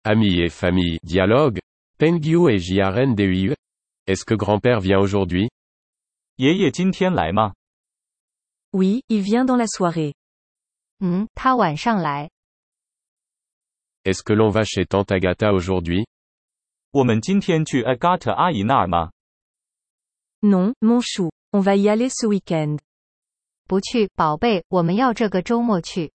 Amis et famille, dialogue. Pengyu et Jiaren Dui. Est-ce que grand-père vient aujourd'hui? 爷爷今天来吗？ Oui, il vient dans la soirée. 他晚上来。 Est-ce que l'on va chez Tante Agatha aujourd'hui? 我们今天去 Agatha 阿姨那儿吗？ Non, mon chou, on va y aller ce week-end. 不去，宝贝，我们要这个周末去。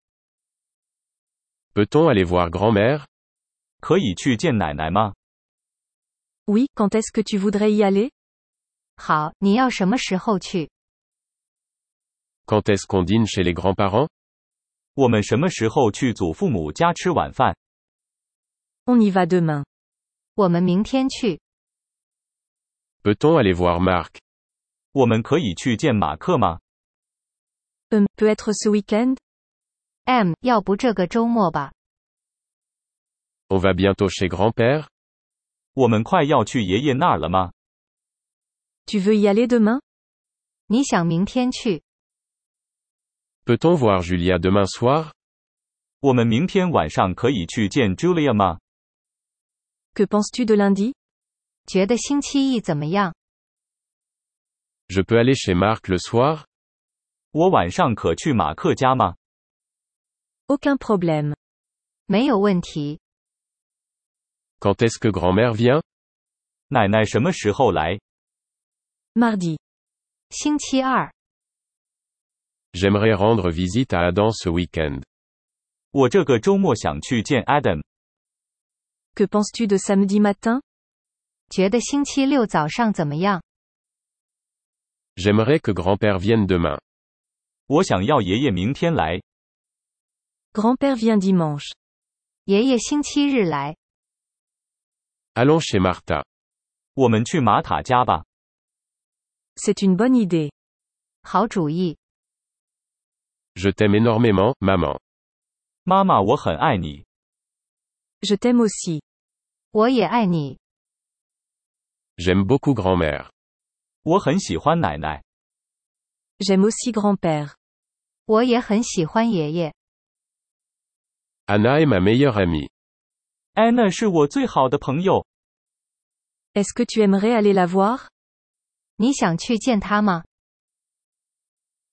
Peut-on aller voir grand-mère? 可以去见奶奶吗？ Oui, quand est-ce que tu voudrais y aller? 好，你要什么时候去？ Quand est-ce qu'on dîne chez les grands-parents? 我们什么时候去祖父母家吃晚饭？ On y va demain. 我们明天去。 Peut-on aller voir Marc? 我们可以去见马克吗？ Peut-être ce week-end? M， 要不这个周末吧？ On va bientôt chez grand-père? 我们快要去爷爷那儿了吗？ Tu veux y aller demain? 你想明天去？ Peut-on voir Julia demain soir? 我们明天晚上可以去见 Julia 吗？ Que penses-tu de lundi? 觉得星期一怎么样？ Je peux aller chez Marc le soir? 我晚上可去马克家吗？ Aucun problème. 没有问题。 Quand est-ce que grand-mère vient? 奶奶什么时候来？ Mardi. 星期二。 J'aimerais rendre visite à Adam ce week-end. 我这个周末想去见 Adam。 Que penses-tu de samedi matin? 觉得星期六早上怎么样？ J'aimerais que grand-père vienne demain. 我想要爷爷明天来。 Grand-père vient dimanche. 爷爷星期日来。 Allons chez Martha. 我们去玛塔家吧。 C'est une bonne idée. 好主意。 Je t'aime énormément, maman. 妈妈，我很爱你。 Je t'aime aussi. 我也爱你。 J'aime beaucoup grand-mère. 我很喜欢奶奶。 J'aime aussi grand-père. 我也很喜欢爷爷。 Anna est ma meilleure amie. Anna 是我最好的朋友。 Est-ce que tu aimerais aller la voir? 你想去见他吗？